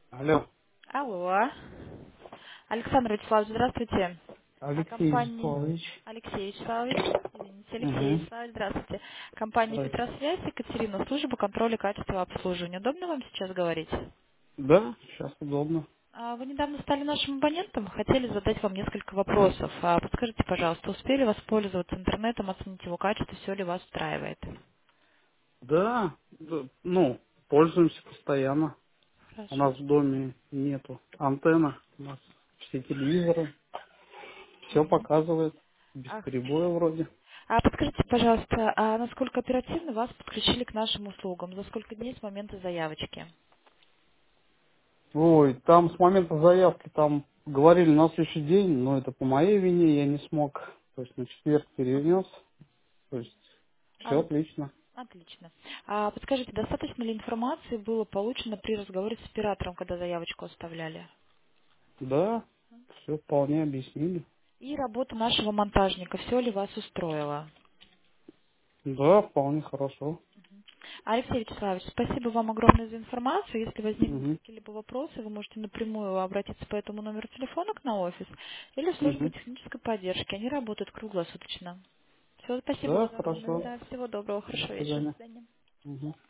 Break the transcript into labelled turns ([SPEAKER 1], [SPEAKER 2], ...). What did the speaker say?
[SPEAKER 1] Алло,
[SPEAKER 2] Алло. Александр Вячеславович, здравствуйте.
[SPEAKER 1] Алексей
[SPEAKER 2] Компания
[SPEAKER 1] Вячеславович.
[SPEAKER 2] Алексей Вячеславович. Извините, Алексей
[SPEAKER 1] Угу.
[SPEAKER 2] Вячеславович, здравствуйте. Компания Петросвязь, Екатерина, служба контроля качества обслуживания. Удобно вам сейчас говорить?
[SPEAKER 1] Да, сейчас удобно.
[SPEAKER 2] Вы недавно стали нашим абонентом, хотели задать вам несколько вопросов. Подскажите, пожалуйста, успели воспользоваться интернетом, оценить его качество, все ли вас устраивает?
[SPEAKER 1] Да, ну, пользуемся постоянно. У
[SPEAKER 2] Хорошо.
[SPEAKER 1] нас в доме нету антенны, у нас все телевизоры, все
[SPEAKER 2] Мгм.
[SPEAKER 1] показывает, без
[SPEAKER 2] Ах,
[SPEAKER 1] перебоя вроде.
[SPEAKER 2] Подскажите, пожалуйста, насколько оперативно вас подключили к нашим услугам? За сколько дней с момента заявочки?
[SPEAKER 1] Ой, там с момента заявки, там говорили на следующий день, но это по моей вине, я не смог. То есть на четверг
[SPEAKER 2] Мгм.
[SPEAKER 1] перенес, то есть все
[SPEAKER 2] А,
[SPEAKER 1] отлично.
[SPEAKER 2] Отлично. Подскажите, достаточно ли информации было получено при разговоре с оператором, когда заявочку оставляли?
[SPEAKER 1] Да, все вполне объяснили.
[SPEAKER 2] И работа нашего монтажника, все ли вас устроило?
[SPEAKER 1] Да, вполне хорошо.
[SPEAKER 2] Алексей Вячеславович, спасибо вам огромное за информацию. Если возникнут
[SPEAKER 1] Угу.
[SPEAKER 2] какие-либо вопросы, вы можете напрямую обратиться по этому номеру телефона к на офис или в службу
[SPEAKER 1] Угу.
[SPEAKER 2] технической поддержки. Они работают круглосуточно. Все, спасибо
[SPEAKER 1] Да,
[SPEAKER 2] вам огромное.
[SPEAKER 1] хорошо.
[SPEAKER 2] Да, всего доброго,
[SPEAKER 1] До
[SPEAKER 2] хорошего вечера. До
[SPEAKER 1] свидания.
[SPEAKER 2] свидания.
[SPEAKER 1] Мгм.